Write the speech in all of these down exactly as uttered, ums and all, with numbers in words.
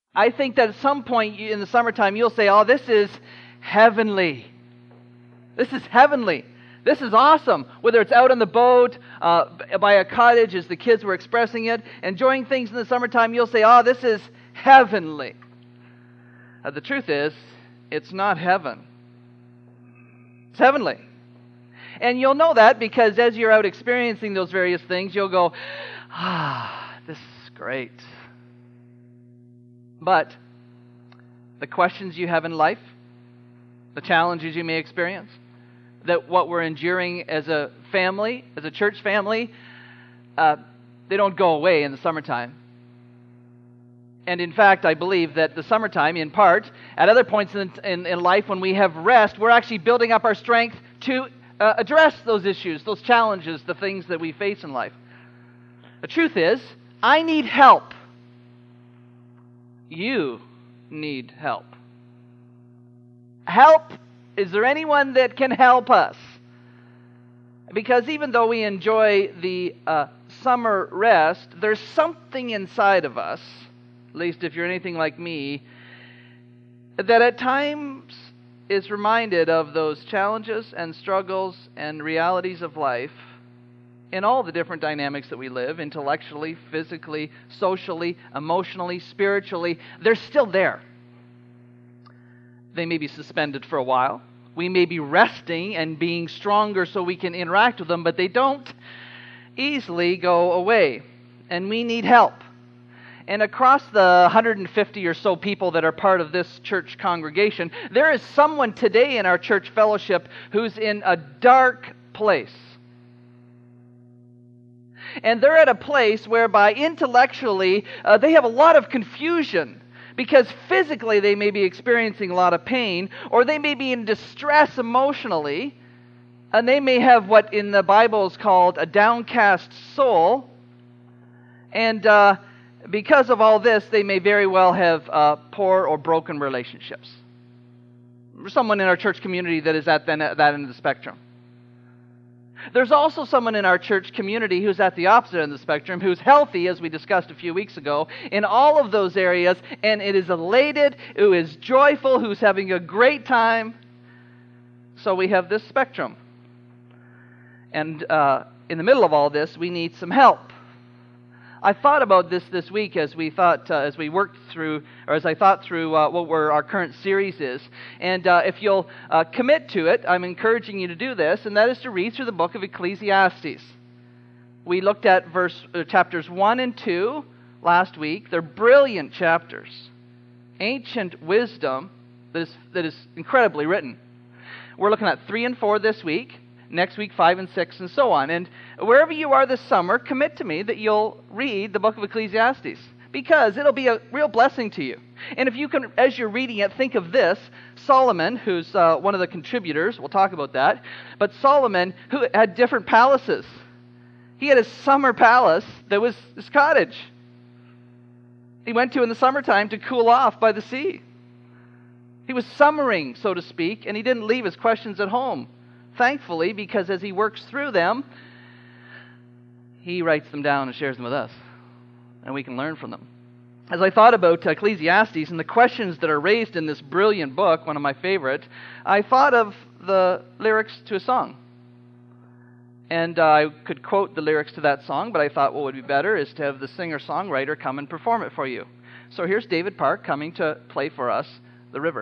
I think that at some point you- in the summertime, you'll say, oh, this is heavenly. This is heavenly. This is awesome. Whether it's out on the boat, uh, by a cottage, as the kids were expressing it, enjoying things in the summertime, you'll say, oh, this is heavenly. Uh, the truth is, it's not heaven. It's heavenly. And you'll know that because as you're out experiencing those various things, you'll go, ah, this is great. But the questions you have in life, the challenges you may experience, that what we're enduring as a family, as a church family, uh, they don't go away in the summertime. And in fact, I believe that the summertime, in part, at other points in, in, in life when we have rest, we're actually building up our strength to uh, address those issues, those challenges, the things that we face in life. The truth is, I need help. You need help. Help. Is there anyone that can help us? Because even though we enjoy the uh, summer rest, there's something inside of us, at least if you're anything like me, that at times is reminded of those challenges and struggles and realities of life in all the different dynamics that we live, intellectually, physically, socially, emotionally, spiritually. They're still there. They may be suspended for a while. We may be resting and being stronger so we can interact with them, but they don't easily go away. And we need help. And across the one hundred fifty or so people that are part of this church congregation, there is someone today in our church fellowship who's in a dark place. And they're at a place whereby intellectually uh, they have a lot of confusion. Because physically they may be experiencing a lot of pain, or they may be in distress emotionally, and they may have what in the Bible is called a downcast soul. And uh, because of all this, they may very well have uh, poor or broken relationships. Someone in our church community that is at that end of the spectrum. There's also someone in our church community who's at the opposite end of the spectrum, who's healthy, as we discussed a few weeks ago, in all of those areas, and it is elated, who is joyful, who's having a great time. So we have this spectrum. And uh, in the middle of all this, we need some help. I thought about this this week as we thought, uh, as we worked through, or as I thought through uh, what we're, our current series is. And uh, if you'll uh, commit to it, I'm encouraging you to do this, and that is to read through the book of Ecclesiastes. We looked at verse uh, chapters one and two last week. They're brilliant chapters, ancient wisdom that is that is incredibly written. We're looking at three and four this week. Next week, five and six, and so on. And wherever you are this summer, commit to me that you'll read the book of Ecclesiastes, because it'll be a real blessing to you. And if you can, as you're reading it, think of this. Solomon, who's uh, one of the contributors, we'll talk about that, but Solomon, who had different palaces. He had his summer palace that was his cottage. He went to in the summertime to cool off by the sea. He was summering, so to speak, and he didn't leave his questions at home. Thankfully, because as he works through them, he writes them down and shares them with us, and we can learn from them. As I thought about Ecclesiastes and the questions that are raised in this brilliant book, one of my favorite, I thought of the lyrics to a song. And uh, I could quote the lyrics to that song, but I thought what would be better is to have the singer-songwriter come and perform it for you. So here's David Park coming to play for us The River.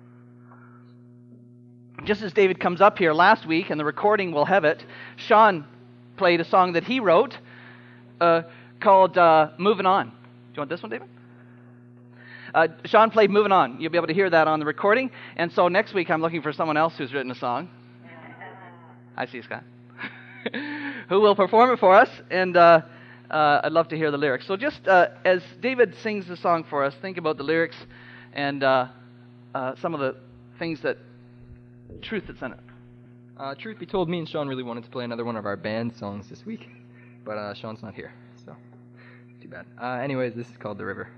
Just as David comes up here last week, and the recording will have it, Sean played a song that he wrote uh, called uh, Moving On. Do you want this one, David? Uh, Sean played Moving On. You'll be able to hear that on the recording. And so next week I'm looking for someone else who's written a song. I see Scott. Who will perform it for us. And uh, uh, I'd love to hear the lyrics. So just uh, as David sings the song for us, think about the lyrics and uh, uh, some of the things that truth that's in it. Uh, truth be told, me and Sean really wanted to play another one of our band songs this week, but uh, Sean's not here, so too bad. Uh, anyways, this is called The River.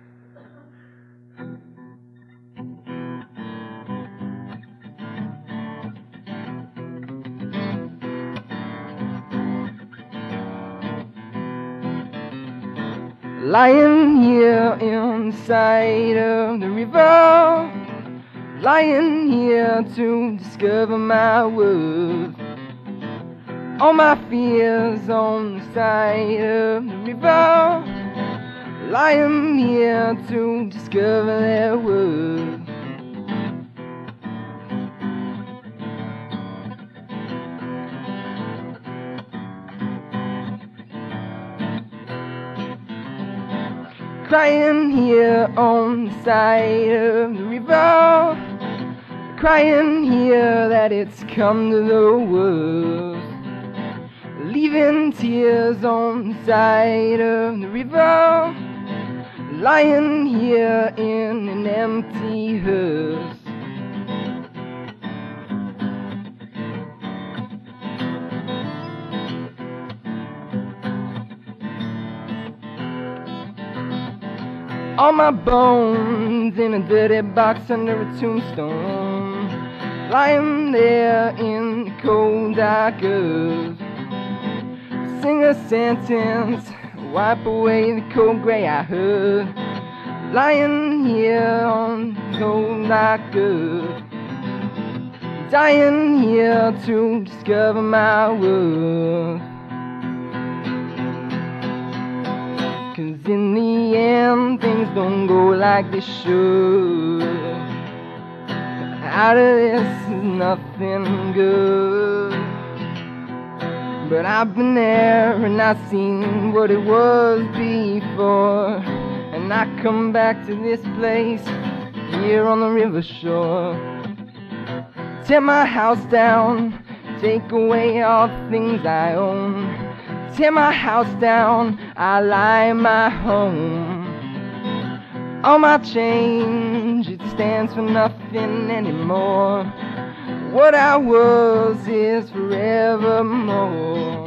Lying here in the side of the river, lying here to discover my worth. All my fears on the side of the river, lying here to discover their worth. Crying here on the side of the river, crying here that it's come to the worst. Leaving tears on the side of the river, lying here in an empty hearse. All my bones in a dirty box under a tombstone, lying there in the cold dark earth. Sing a sentence, wipe away the cold grey I heard, lying here on the cold dark earth. Dying here to discover my worth. 'Cause in the end, things don't go like they should. Out of this is nothing good. But I've been there and I've seen what it was before. And I come back to this place here on the river shore. Tear my house down, take away all the things I own. Tear my house down, I lie in my home. All my change, it stands for nothing anymore. What I was is forevermore.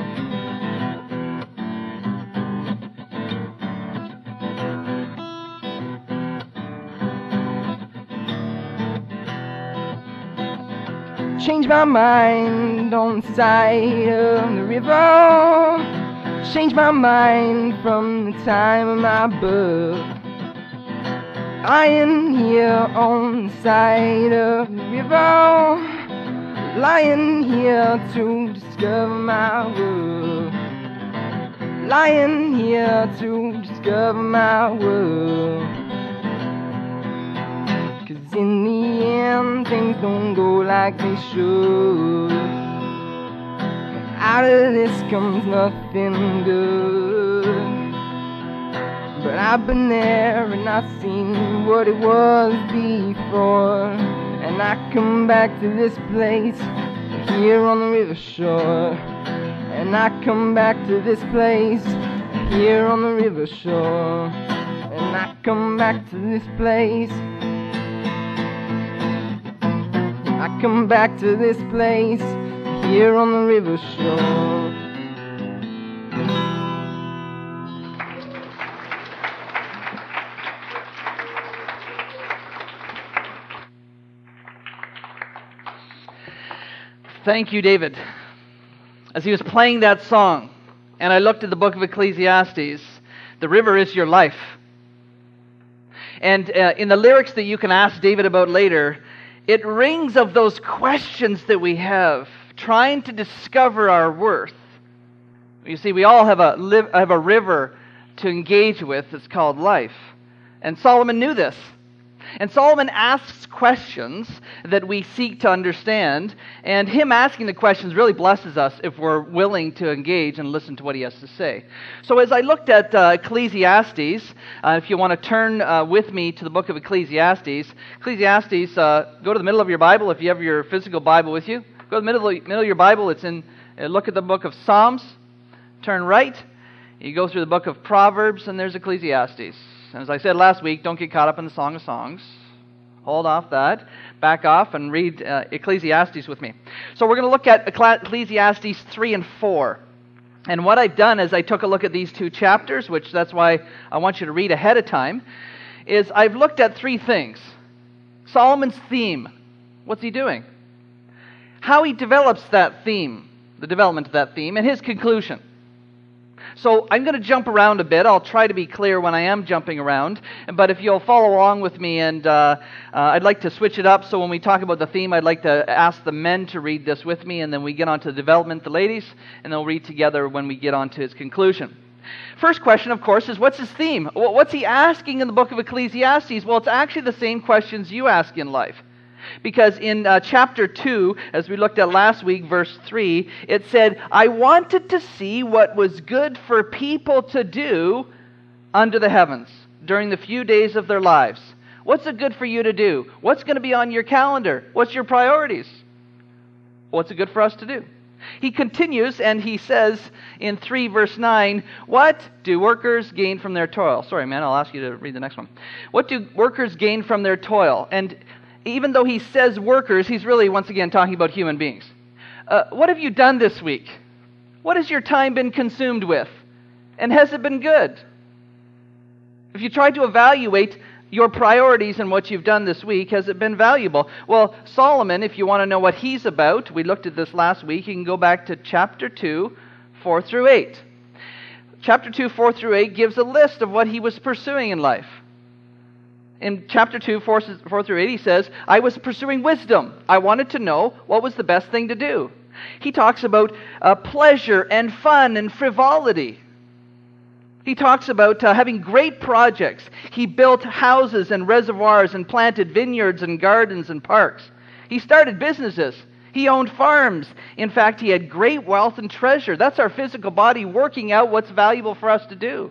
Change my mind on the side of the river. Change my mind from the time of my birth. Lying here on the side of the river, lying here to discover my worth. Lying here to discover my worth. 'Cause in the end, things don't go like they should. Out of this comes nothing good. But I've been there and I've seen what it was before. And I come back to this place here on the river shore. And I come back to this place here on the river shore. And I come back to this place. I come back to this place here on the river shore. Thank you, David. As he was playing that song, and I looked at the book of Ecclesiastes, the river is your life. And uh, in the lyrics that you can ask David about later, it rings of those questions that we have, trying to discover our worth. You see, we all have a, live, have a river to engage with. It's called life. And Solomon knew this. And Solomon asks questions that we seek to understand, and him asking the questions really blesses us if we're willing to engage and listen to what he has to say. So as I looked at uh, Ecclesiastes, uh, if you want to turn uh, with me to the book of Ecclesiastes, Ecclesiastes, uh, go to the middle of your Bible if you have your physical Bible with you. Go to the middle of, middle of your Bible, it's in, uh, look at the book of Psalms, turn right, you go through the book of Proverbs, and there's Ecclesiastes. And as I said last week, don't get caught up in the Song of Songs. Hold off that. Back off and read uh, Ecclesiastes with me. So we're going to look at Ecclesiastes three and four. And what I've done is I took a look at these two chapters, which that's why I want you to read ahead of time, is I've looked at three things. Solomon's theme. What's he doing? How he develops that theme, the development of that theme, and his conclusion. So I'm going to jump around a bit. I'll try to be clear when I am jumping around. But if you'll follow along with me, and uh, uh, I'd like to switch it up. So when we talk about the theme, I'd like to ask the men to read this with me, and then we get on to the development, the ladies, and they'll read together when we get on to its conclusion. First question, of course, is what's his theme? What's he asking in the book of Ecclesiastes? Well, it's actually the same questions you ask in life. Because in uh, chapter two, as we looked at last week, verse three, it said, I wanted to see what was good for people to do under the heavens during the few days of their lives. What's it good for you to do? What's going to be on your calendar? What's your priorities? What's it good for us to do? He continues and he says in three verse nine, what do workers gain from their toil? Sorry, man, I'll ask you to read the next one. What do workers gain from their toil? And even though he says workers, he's really, once again, talking about human beings. Uh, what have you done this week? What has your time been consumed with? And has it been good? If you try to evaluate your priorities and what you've done this week, has it been valuable? Well, Solomon, if you want to know what he's about, we looked at this last week, you can go back to chapter two, four through eight. Chapter two, four through eight gives a list of what he was pursuing in life. In chapter two, four through eight, he says, I was pursuing wisdom. I wanted to know what was the best thing to do. He talks about uh, pleasure and fun and frivolity. He talks about uh, having great projects. He built houses and reservoirs and planted vineyards and gardens and parks. He started businesses. He owned farms. In fact, he had great wealth and treasure. That's our physical body working out what's valuable for us to do.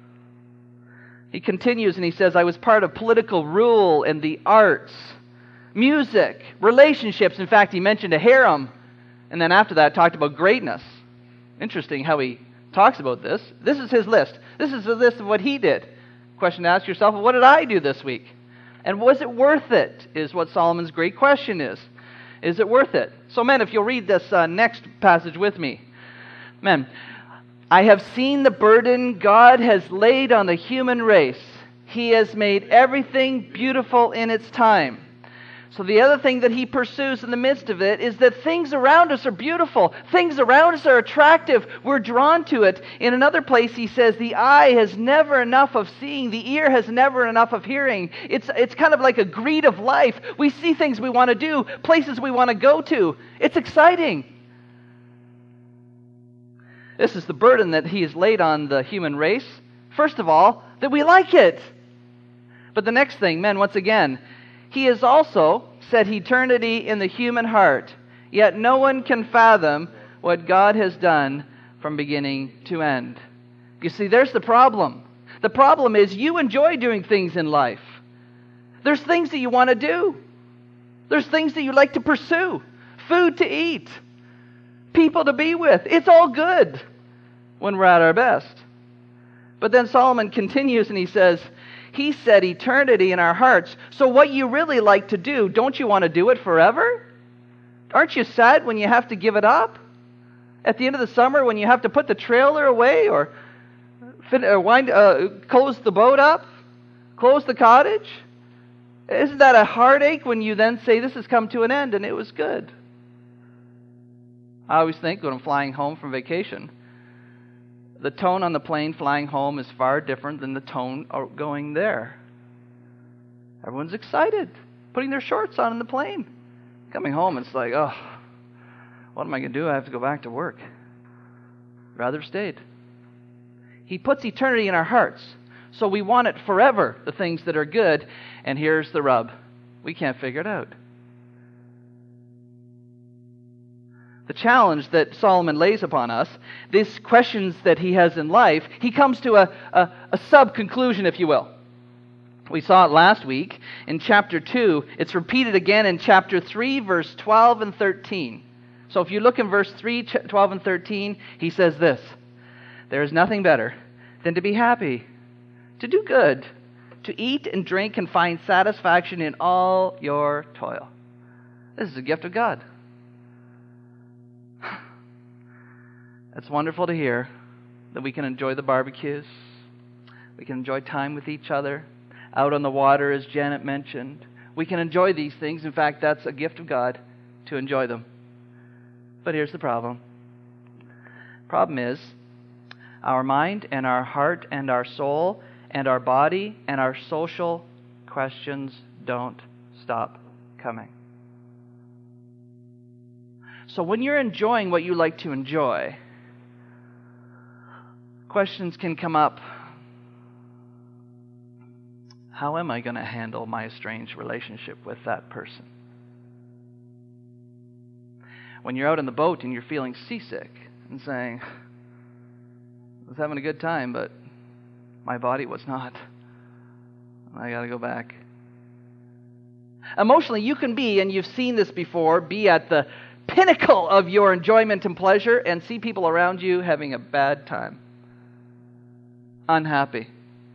He continues and he says, I was part of political rule and the arts, music, relationships. In fact, he mentioned a harem. And then after that, talked about greatness. Interesting how he talks about this. This is his list. This is the list of what he did. Question to ask yourself, what did I do this week? And was it worth it, is what Solomon's great question is. Is it worth it? So men, if you'll read this uh, next passage with me. Men, I have seen the burden God has laid on the human race. He has made everything beautiful in its time. So the other thing that he pursues in the midst of it is that things around us are beautiful. Things around us are attractive. We're drawn to it. In another place he says, the eye has never enough of seeing. The ear has never enough of hearing. It's, it's kind of like a greed of life. We see things we want to do, places we want to go to. It's exciting. This is the burden that he has laid on the human race. First of all, that we like it. But the next thing, men, once again, he has also set eternity in the human heart, yet no one can fathom what God has done from beginning to end. You see, there's the problem. The problem is you enjoy doing things in life. There's things that you want to do. There's things that you like to pursue. Food to eat. People to be with. It's all good when we're at our best. But then Solomon continues and he says, he set eternity in our hearts. So what you really like to do, don't you want to do it forever? Aren't you sad when you have to give it up? At the end of the summer when you have to put the trailer away or, fin- or wind, uh, close the boat up? Close the cottage? Isn't that a heartache when you then say this has come to an end and it was good? I always think when I'm flying home from vacation, the tone on the plane flying home is far different than the tone going there. Everyone's excited, putting their shorts on in the plane. Coming home, it's like, oh, what am I going to do? I have to go back to work. Rather have stayed. He puts eternity in our hearts, so we want it forever, the things that are good. And here's the rub. We can't figure it out. The challenge that Solomon lays upon us, these questions that he has in life, he comes to a, a, a sub-conclusion, if you will. We saw it last week in chapter two. It's repeated again in chapter three, verse twelve and thirteen. So if you look in verse three, twelve and thirteen, he says this, there is nothing better than to be happy, to do good, to eat and drink and find satisfaction in all your toil. This is a gift of God. It's wonderful to hear that we can enjoy the barbecues. We can enjoy time with each other. Out on the water, as Janet mentioned. We can enjoy these things. In fact, that's a gift of God to enjoy them. But here's the problem. Problem is, Our mind and our heart and our soul and our body and our social questions don't stop coming. So when you're enjoying what you like to enjoy, questions can come up. How am I going to handle my estranged relationship with that person? When you're out on the boat and you're feeling seasick and saying, I was having a good time, but my body was not. I got to go back. Emotionally, you can be, and you've seen this before, be at the pinnacle of your enjoyment and pleasure and see people around you having a bad time. Unhappy.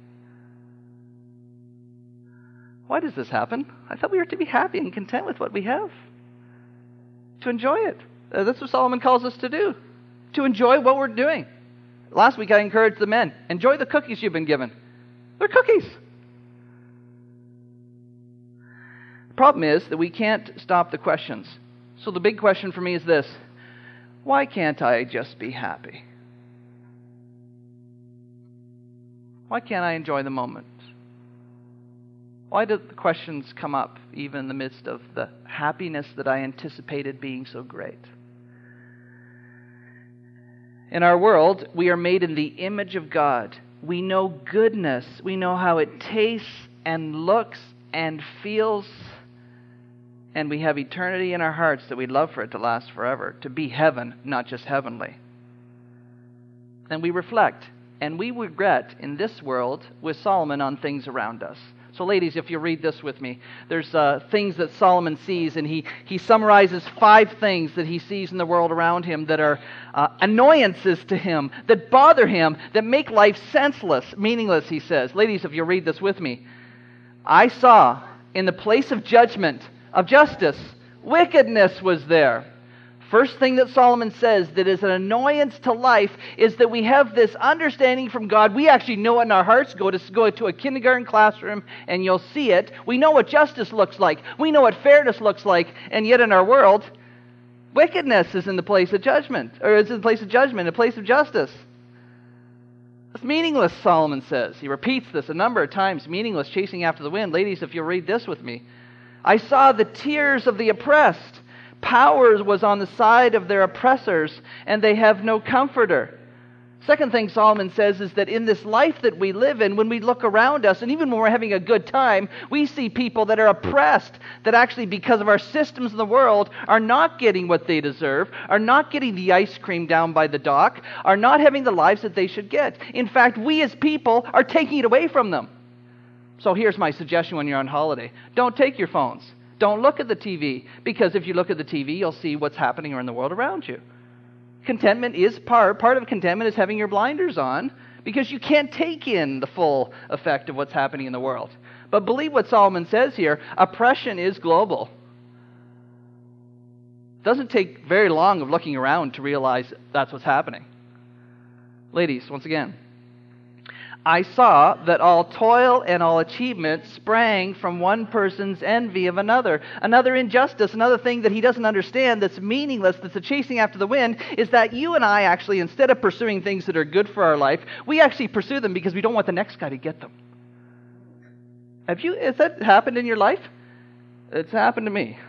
Why does this happen? I thought we were to be happy and content with what we have. To enjoy it. Uh, that's what Solomon calls us to do. To enjoy what we're doing. Last week I encouraged the men, enjoy the cookies you've been given. They're cookies. The problem is that we can't stop the questions. So the big question for me is this: why can't I just be happy? Why can't I enjoy the moment? Why do the questions come up even in the midst of the happiness that I anticipated being so great? In our world, we are made in the image of God. We know goodness. We know how it tastes and looks and feels. And we have eternity in our hearts that we'd love for it to last forever, to be heaven, not just heavenly. And we reflect, and we regret in this world with Solomon on things around us. So ladies, if you read this with me, there's uh, things that Solomon sees, and he, he summarizes five things that he sees in the world around him that are uh, annoyances to him, that bother him, that make life senseless, meaningless, he says. Ladies, if you read this with me, I saw in the place of judgment, of justice, wickedness was there. First thing that Solomon says that is an annoyance to life is that we have this understanding from God. We actually know it in our hearts. Go to, go to a kindergarten classroom and you'll see it. We know what justice looks like. We know what fairness looks like. And yet in our world, wickedness is in the place of judgment, or is in the place of judgment, a place of justice. It's meaningless, Solomon says. He repeats this a number of times, meaningless, chasing after the wind. Ladies, if you'll read this with me. I saw the tears of the oppressed. Power was on the side of their oppressors, and they have no comforter. Second thing Solomon says is that in this life that we live in, when we look around us, and even when we're having a good time, we see people that are oppressed, that actually because of our systems in the world are not getting what they deserve, are not getting the ice cream down by the dock, are not having the lives that they should get. In fact, we as people are taking it away from them. So here's my suggestion when you're on holiday. Don't take your phones. Don't look at the T V, because if you look at the T V, you'll see what's happening in the world around you. Contentment is part, part of contentment is having your blinders on, because you can't take in the full effect of what's happening in the world. But believe what Solomon says here, oppression is global. It doesn't take very long of looking around to realize that's what's happening. Ladies, once again, I saw that all toil and all achievement sprang from one person's envy of another. Another injustice, another thing that he doesn't understand that's meaningless, that's a chasing after the wind, is that you and I actually, instead of pursuing things that are good for our life, we actually pursue them because we don't want the next guy to get them. Have you, has that happened in your life? It's happened to me.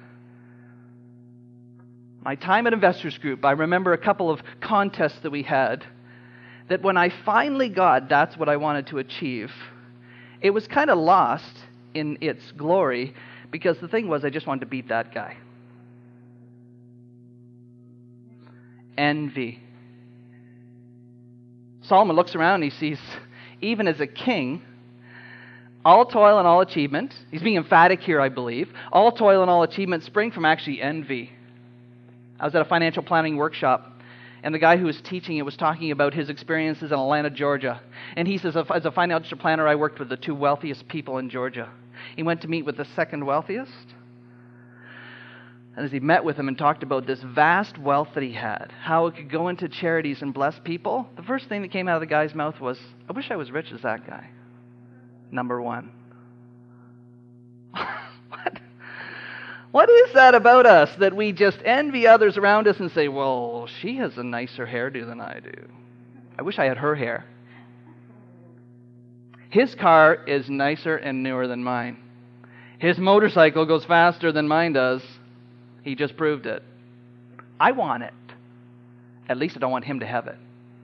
My time at Investors Group, I remember a couple of contests that we had, that when I finally got that's what I wanted to achieve, it was kind of lost in its glory, because the thing was I just wanted to beat that guy. Envy. Solomon looks around and he sees, even as a king, all toil and all achievement, he's being emphatic here, I believe, all toil and all achievement spring from actually envy. I was at a financial planning workshop, and the guy who was teaching it was talking about his experiences in Atlanta, Georgia. And he says, as a financial planner, I worked with the two wealthiest people in Georgia. He went to meet with the second wealthiest. And as he met with him and talked about this vast wealth that he had, how it could go into charities and bless people, the first thing that came out of the guy's mouth was, I wish I was rich as that guy. Number one. What? What is that about us that we just envy others around us and say, well, she has a nicer hairdo than I do. I wish I had her hair. His car is nicer and newer than mine. His motorcycle goes faster than mine does. He just proved it. I want it. At least I don't want him to have it.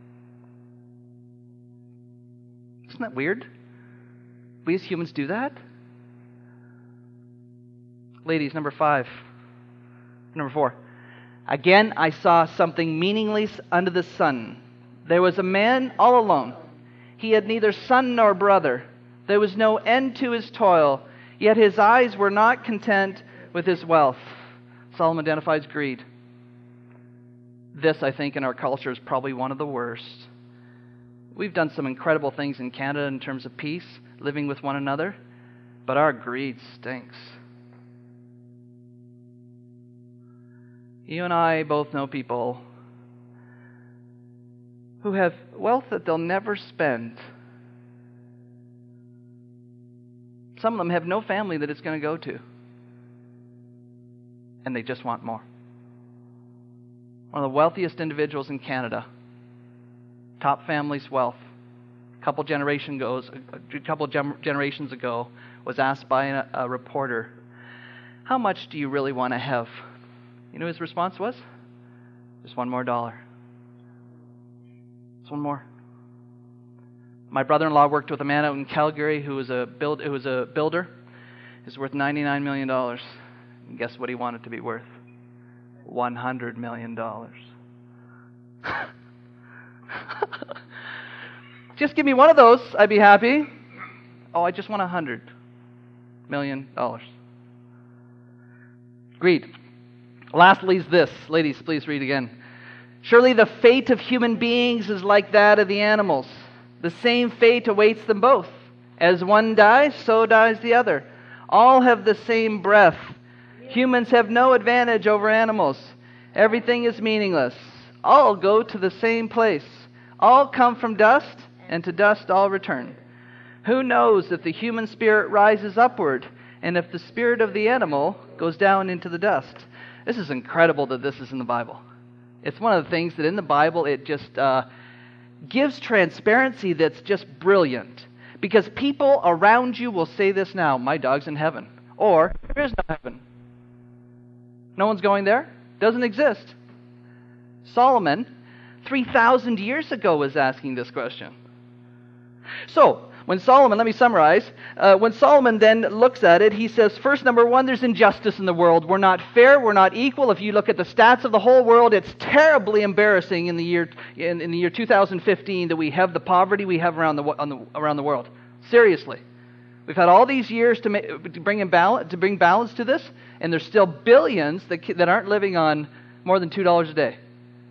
Isn't that weird? We as humans do that? Ladies, number five. Number four. Again, I saw something meaningless under the sun. There was a man all alone. He had neither son nor brother. There was no end to his toil, yet his eyes were not content with his wealth. Solomon identifies greed. This, I think, in our culture is probably one of the worst. We've done some incredible things in Canada in terms of peace, living with one another, but our greed stinks. You and I both know people who have wealth that they'll never spend. Some of them have no family that it's going to go to. And they just want more. One of the wealthiest individuals in Canada, top family's wealth, a couple generation goes, a couple generations ago, was asked by a, a reporter, "How much do you really want to have?" You know what his response was? Just one more dollar. Just one more. My brother-in-law worked with a man out in Calgary who was a build who was a builder. He's worth ninety-nine million dollars. And guess what he wanted to be worth? one hundred million dollars. Just give me one of those, I'd be happy. Oh, I just want one hundred million dollars. Greed. Lastly is this. Ladies, please read again. Surely the fate of human beings is like that of the animals. The same fate awaits them both. As one dies, so dies the other. All have the same breath. Humans have no advantage over animals. Everything is meaningless. All go to the same place. All come from dust, and to dust all return. Who knows if the human spirit rises upward, and if the spirit of the animal goes down into the dust? This is incredible that this is in the Bible. It's one of the things that in the Bible it just uh, gives transparency that's just brilliant. Because people around you will say this now, "My dog's in heaven." Or, "There is no heaven. No one's going there. Doesn't exist." Solomon, three thousand years ago, was asking this question. So, when Solomon, let me summarize, uh, when Solomon then looks at it, he says, first, number one, there's injustice in the world. We're not fair, we're not equal. If you look at the stats of the whole world, it's terribly embarrassing in the year in, in the year two thousand fifteen that we have the poverty we have around the, on the around the world. Seriously. We've had all these years to, make, to bring in balance, to bring balance to this, and there's still billions that, that aren't living on more than two dollars a day.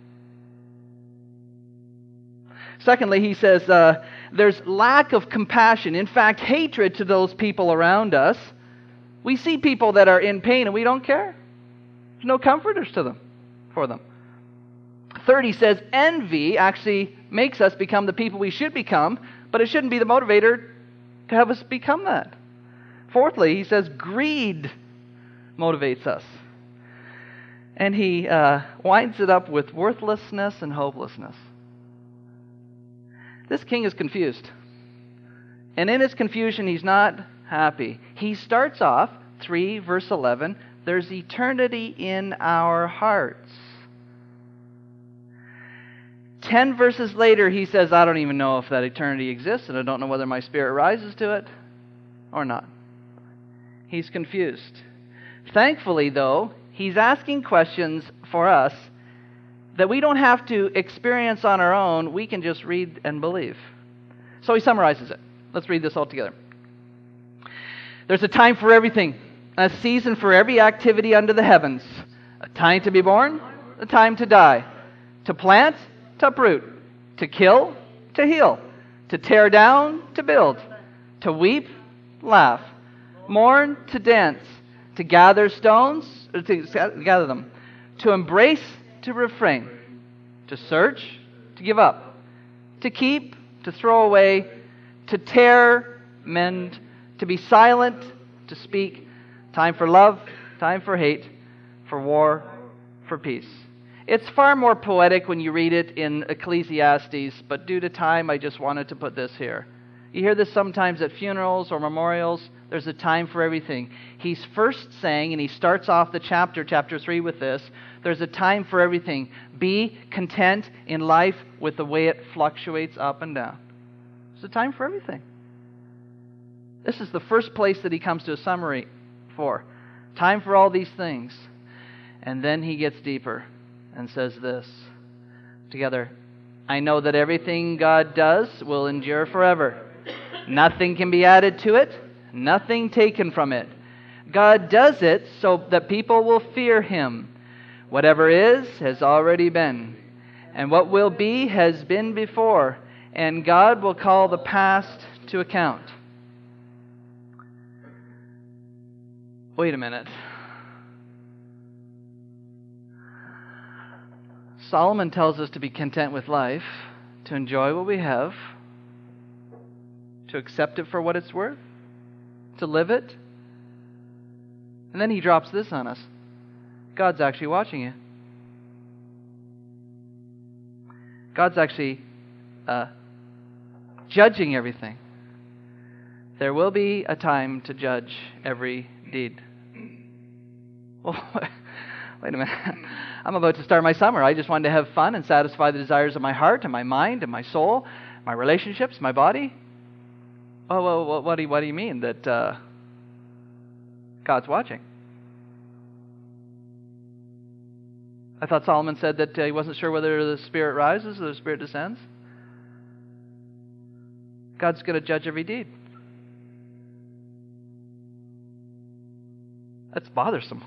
Secondly, he says uh, there's lack of compassion. In fact, hatred to those people around us. We see people that are in pain and we don't care. There's no comforters to them, for them. Third, he says envy actually makes us become the people we should become, but it shouldn't be the motivator to have us become that. Fourthly, he says greed motivates us. And he uh, winds it up with worthlessness and hopelessness. This king is confused. And in his confusion, he's not happy. He starts off, three, verse eleven, there's eternity in our hearts. Ten verses later, he says, I don't even know if that eternity exists, and I don't know whether my spirit rises to it or not. He's confused. Thankfully, though, he's asking questions for us that we don't have to experience on our own. We can just read and believe. So he summarizes it. Let's read this all together. There's a time for everything, a season for every activity under the heavens, a time to be born, a time to die, to plant, to uproot, to kill, to heal, to tear down, to build, to weep, laugh, mourn, to dance, to gather stones, or to gather them, to embrace, to refrain, to search, to give up, to keep, to throw away, to tear, mend, to be silent, to speak, time for love, time for hate, for war, for peace. It's far more poetic when you read it in Ecclesiastes, but due to time, I just wanted to put this here. You hear this sometimes at funerals or memorials. There's a time for everything. He's first saying, and he starts off the chapter, chapter three, with this, there's a time for everything. Be content in life with the way it fluctuates up and down. There's a time for everything. This is the first place that he comes to a summary for. Time for all these things. And then he gets deeper and says this together. I know that everything God does will endure forever. Nothing can be added to it, nothing taken from it. God does it so that people will fear Him. Whatever is has already been, and what will be has been before, and God will call the past to account. Wait a minute. Solomon tells us to be content with life, to enjoy what we have, to accept it for what it's worth, to live it. And then he drops this on us. God's actually watching you. God's actually uh, judging everything. There will be a time to judge every deed. Well, wait a minute. I'm about to start my summer. I just wanted to have fun and satisfy the desires of my heart and my mind and my soul, my relationships, my body. Oh, well, what do you, what do you mean that uh, God's watching? I thought Solomon said that uh, he wasn't sure whether the Spirit rises or the Spirit descends. God's going to judge every deed. That's bothersome.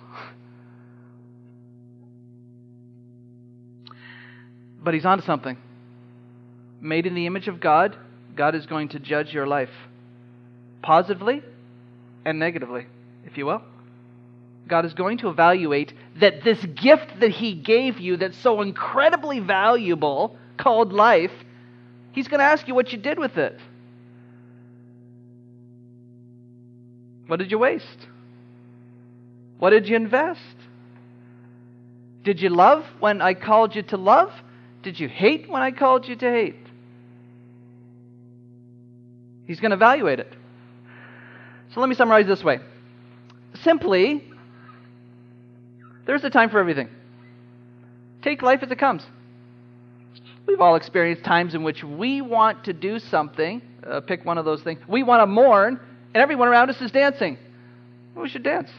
But he's onto something. Made in the image of God, God is going to judge your life. Positively and negatively, if you will. God is going to evaluate that this gift that He gave you that's so incredibly valuable, called life, He's going to ask you what you did with it. What did you waste? What did you invest? Did you love when I called you to love? Did you hate when I called you to hate? He's going to evaluate it. So let me summarize this way. Simply, there's a time for everything. Take life as it comes. We've all experienced times in which we want to do something, uh, pick one of those things. We want to mourn, and everyone around us is dancing. Well, we should dance.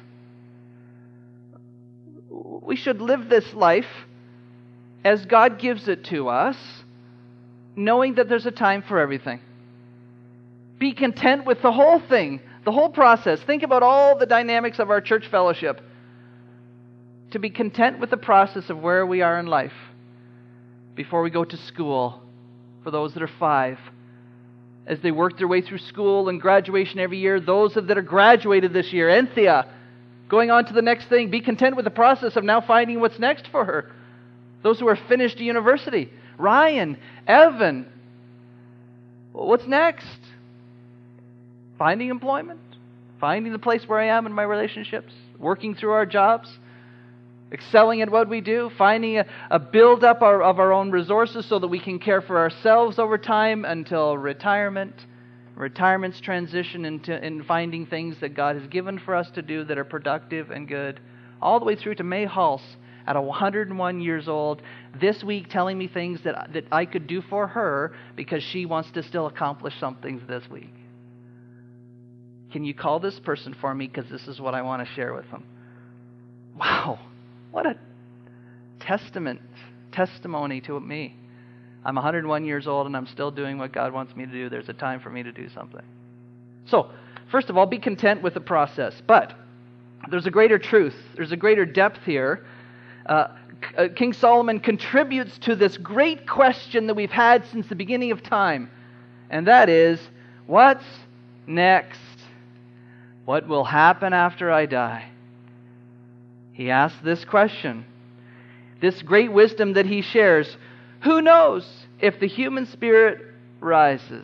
We should live this life as God gives it to us, knowing that there's a time for everything. Be content with the whole thing, the whole process. Think about all the dynamics of our church fellowship. To be content with the process of where we are in life before we go to school, for those that are five. As they work their way through school and graduation every year, those that are graduated this year, Anthea, going on to the next thing, be content with the process of now finding what's next for her. Those who are finished university, Ryan, Evan, what's next? Finding employment, finding the place where I am in my relationships, working through our jobs, excelling at what we do, finding a, a build-up our, of our own resources so that we can care for ourselves over time until retirement. Retirement's transition into in finding things that God has given for us to do that are productive and good, all the way through to May Hulse at one hundred one years old, this week telling me things that, that I could do for her because she wants to still accomplish some things this week. Can you call this person for me because this is what I want to share with them? Wow, what a testament, testimony to me. I'm one hundred one years old and I'm still doing what God wants me to do. There's a time for me to do something. So, first of all, be content with the process. But there's a greater truth. There's a greater depth here. Uh, King Solomon contributes to this great question that we've had since the beginning of time. And that is, what's next? What will happen after I die? He asks this question. This great wisdom that he shares. Who knows if the human spirit rises?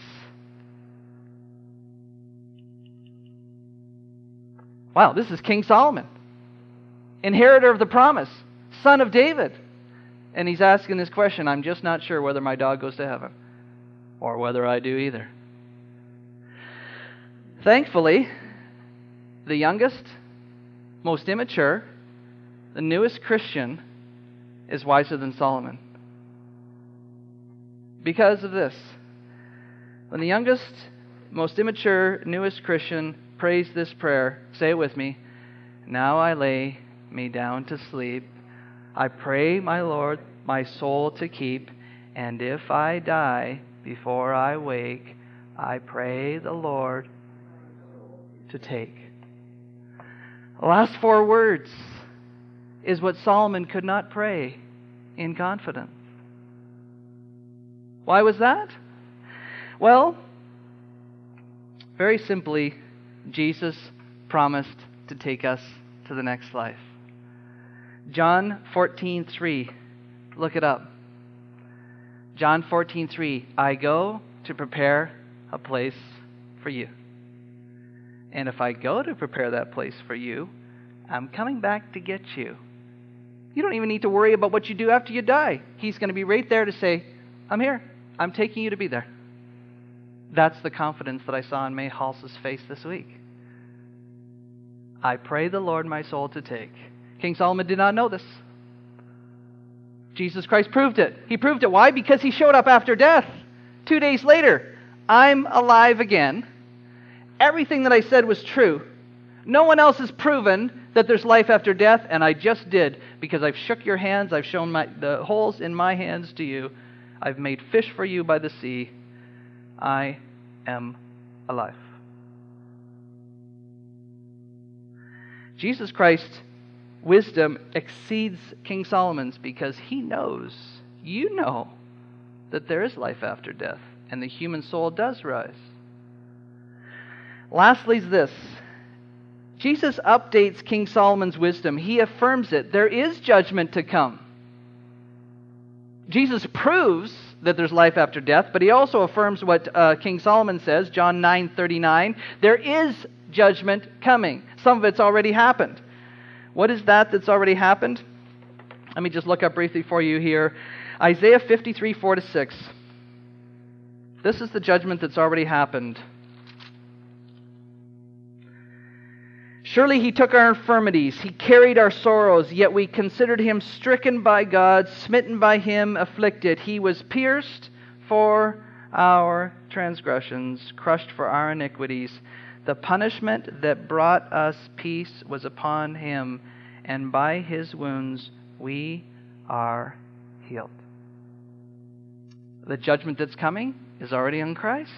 Wow, this is King Solomon, inheritor of the promise, son of David. And he's asking this question, I'm just not sure whether my dog goes to heaven or whether I do either. Thankfully, the youngest, most immature, the newest Christian is wiser than Solomon. Because of this, when the youngest, most immature, newest Christian prays this prayer, say it with me, now I lay me down to sleep. I pray, my Lord, my soul to keep, and if I die before I wake, I pray the Lord to take. The last four words is what Solomon could not pray in confidence. Why was that? Well, very simply, Jesus promised to take us to the next life. John fourteen three. Look it up. John fourteen three. I go to prepare a place for you. And if I go to prepare that place for you, I'm coming back to get you. You don't even need to worry about what you do after you die. He's going to be right there to say, I'm here. I'm taking you to be there. That's the confidence that I saw in May Halse's face this week. I pray the Lord my soul to take. King Solomon did not know this. Jesus Christ proved it. He proved it. Why? Because he showed up after death. Two days later, I'm alive again. Everything that I said was true. No one else has proven that there's life after death, and I just did, because I've shook your hands, I've shown my, the holes in my hands to you, I've made fish for you by the sea. I am alive. Jesus Christ's wisdom exceeds King Solomon's because he knows, you know, that there is life after death, and the human soul does rise. Lastly is this. Jesus updates King Solomon's wisdom. He affirms it. There is judgment to come. Jesus proves that there's life after death, but he also affirms what uh, King Solomon says, John nine thirty-nine. There is judgment coming. Some of it's already happened. What is that that's already happened? Let me just look up briefly for you here. Isaiah fifty-three, four to six. This is the judgment that's already happened. Surely he took our infirmities, he carried our sorrows, yet we considered him stricken by God, smitten by him, afflicted. He was pierced for our transgressions, crushed for our iniquities. The punishment that brought us peace was upon him, and by his wounds we are healed. The judgment that's coming is already on Christ.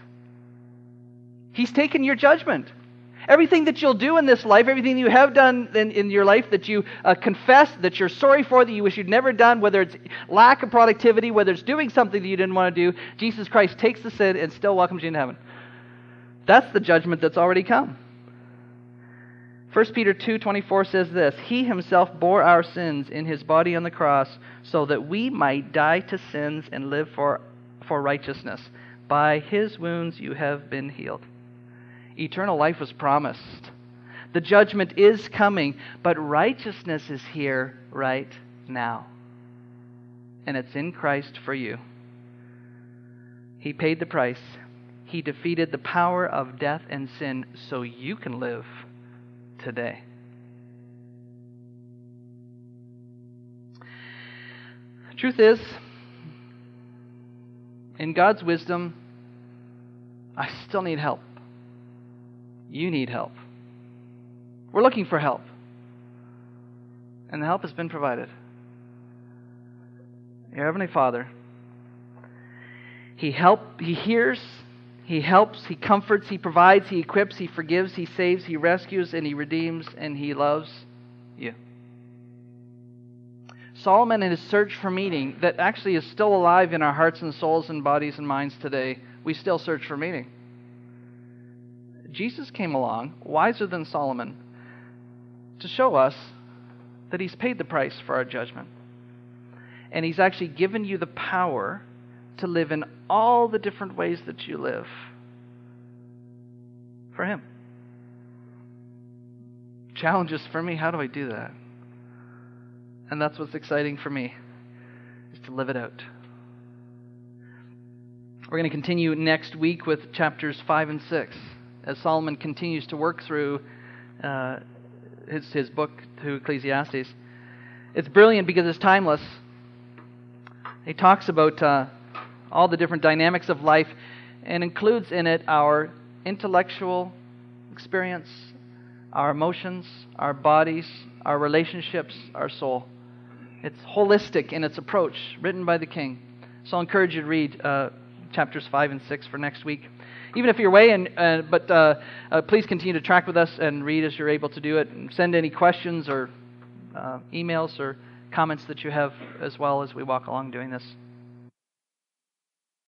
He's taken your judgment. Everything that you'll do in this life, everything you have done in, in your life that you uh, confess, that you're sorry for, that you wish you'd never done, whether it's lack of productivity, whether it's doing something that you didn't want to do, Jesus Christ takes the sin and still welcomes you into heaven. That's the judgment that's already come. First Peter two twenty-four says this, He himself bore our sins in his body on the cross so that we might die to sins and live for, for righteousness. By his wounds you have been healed. Eternal life was promised. The judgment is coming, but righteousness is here right now. And it's in Christ for you. He paid the price. He defeated the power of death and sin so you can live today. The truth is, in God's wisdom, I still need help. You need help. We're looking for help. And the help has been provided. Your Heavenly Father, He help, He hears, He helps, He comforts, He provides, He equips, He forgives, He saves, He rescues, and He redeems, and He loves you. Solomon, in his search for meaning, that actually is still alive in our hearts and souls and bodies and minds today, we still search for meaning. Jesus came along, wiser than Solomon, to show us that He's paid the price for our judgment. And He's actually given you the power to live in all the different ways that you live for Him. Challenges for me, how do I do that? And that's what's exciting for me. to live it out. We're going to continue next week with chapters five and six as Solomon continues to work through uh, his, his book to Ecclesiastes. It's brilliant because it's timeless. He talks about uh, all the different dynamics of life and includes in it our intellectual experience, our emotions, our bodies, our relationships, our soul. It's holistic in its approach, written by the King. So I'll encourage you to read uh, chapters five and six for next week. Even if you're away, and uh, but uh, uh, please continue to track with us and read as you're able to do it. And send any questions or uh, emails or comments that you have as well as we walk along doing this.